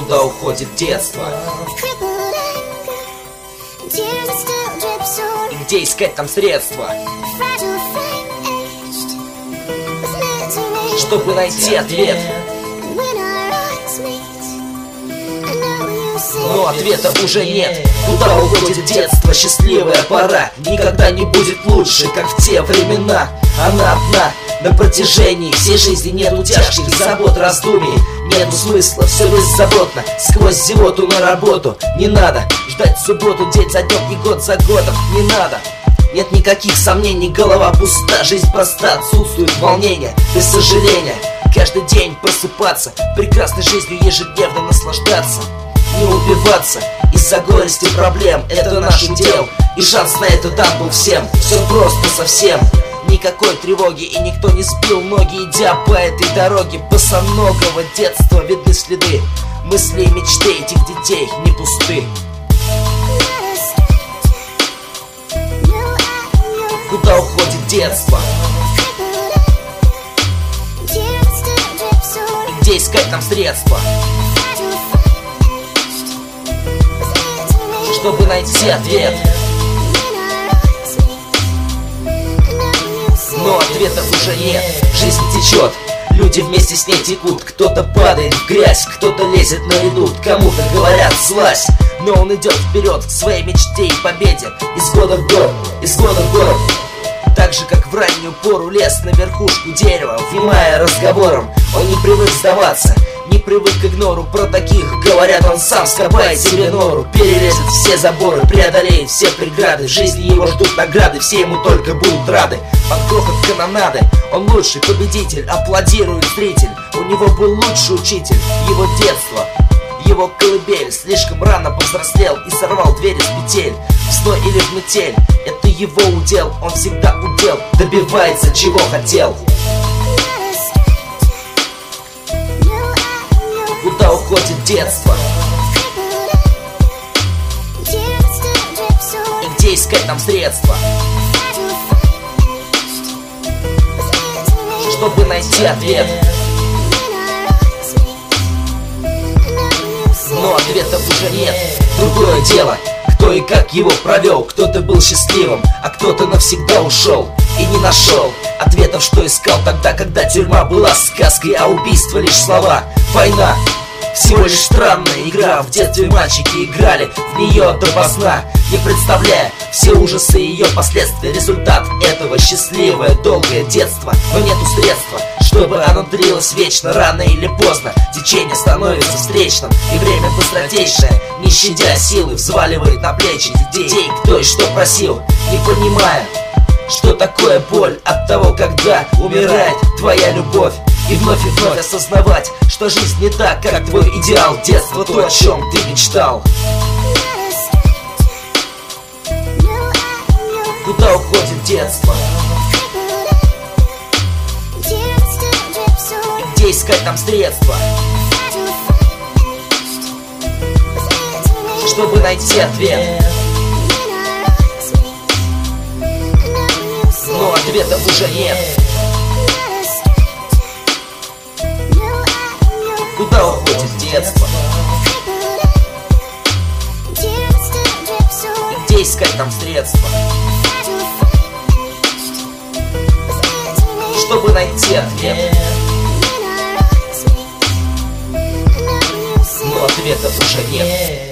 Куда уходит детство? И где искать там средства, чтобы найти ответ? Но ответа уже нет. Куда уходит детство? Счастливая пора никогда не будет лучше, как в те времена. Она одна на протяжении всей жизни. Нету тяжких забот, раздумий, нету смысла, все беззаботно. Сквозь зевоту на работу не надо ждать субботу, день за днем и год за годом не надо. Нет никаких сомнений, голова пуста, жизнь проста, отсутствует волнение, без сожаления. Каждый день просыпаться, прекрасной жизнью ежедневно наслаждаться. Не убиваться из-за горести проблем, это наш удел, и шанс на это дан был всем. Все просто совсем, никакой тревоги, и никто не сбил ноги, идя по этой дороге. Босоногого детства видны следы, мысли и мечты этих детей не пусты. Куда уходит детство? И где искать там средства, чтобы найти ответ? Но ответа уже нет. Жизнь течет, люди вместе с ней текут. Кто-то падает в грязь, кто-то лезет на редут, кому-то говорят слазь, но он идет вперед к своей мечте и победе. Из года в год, из года в год. Так же, как в раннюю пору лез на верхушку дерева, внимая разговорам, он не привык сдаваться, не привык к игнору. Про таких говорят, он сам скопает себе нору, перелезет все заборы, преодолеет все преграды. В жизни его ждут награды, все ему только будут рады. Под грохот канонады он лучший победитель, аплодирует зритель. У него был лучший учитель, его детство, его колыбель. Слишком рано повзрослел и сорвал дверь из петель. В сной или в метель, это его удел, он всегда удел, добивается чего хотел. Куда уходит детство? И где искать там средства, чтобы найти ответ? Но ответа уже нет. Другое дело, кто и как его провел. Кто-то был счастливым, а кто-то навсегда ушел и не нашел ответов, что искал тогда, когда тюрьма была сказкой, а убийство лишь слова. Война всего лишь странная игра. В детстве мальчики играли в нее допоздна, не представляя все ужасы и ее последствия. Результат этого счастливое долгое детство. Но нету средства, чтобы оно длилось вечно. Рано или поздно течение становится встречным, и время быстротечное, не щадя силы, взваливает на плечи детей кто и что просил, не понимая, что такое боль от того, когда умирает твоя любовь. И вновь осознавать, что жизнь не так, как твой идеал. Детство то, о чем ты мечтал. Куда уходит детство? И где искать там средства, чтобы найти ответ? Но ответа уже нет. Куда уходит детство? И где искать там средства, чтобы найти ответ? Но ответа уже нет.